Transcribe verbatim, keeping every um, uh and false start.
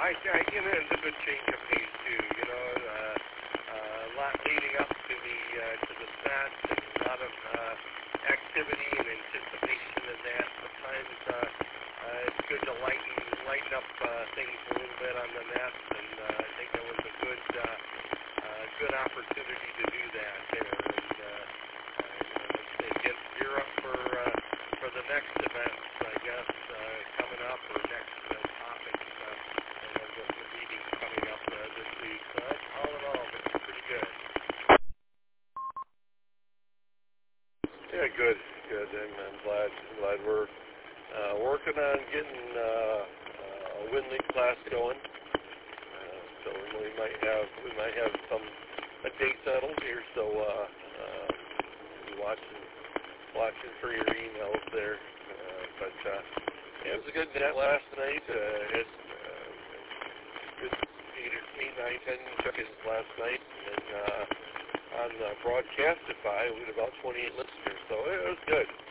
I, I, you know, it's a good change of pace too. You know, uh, uh, a lot leading up to the uh, to the set, and a lot of uh, activity and anticipation in that. Sometimes uh, uh, it's good to lighten lighten up uh, things a little bit on the nets, and uh, I think that was a good uh, uh, good opportunity to do that there. And uh, uh, you know, let's say get gear up for uh, for the next events, I guess, uh, coming up, or next uh, topics. Uh, The, the meeting coming up uh, this week. So that's all in all, it's pretty good. Yeah, good, good. I'm, I'm glad, I'm glad we're uh, working on getting uh, uh, a WinLink class going. Uh, so we might have we might have some a date settled here. So uh, uh, be watching watching for your emails there. Uh, but uh, yeah, it was a good net last night. Uh, it, uh, good eight, eight, nine, ten check-ins last night, and uh, on uh, Broadcastify we had about twenty-eight listeners, so it was good.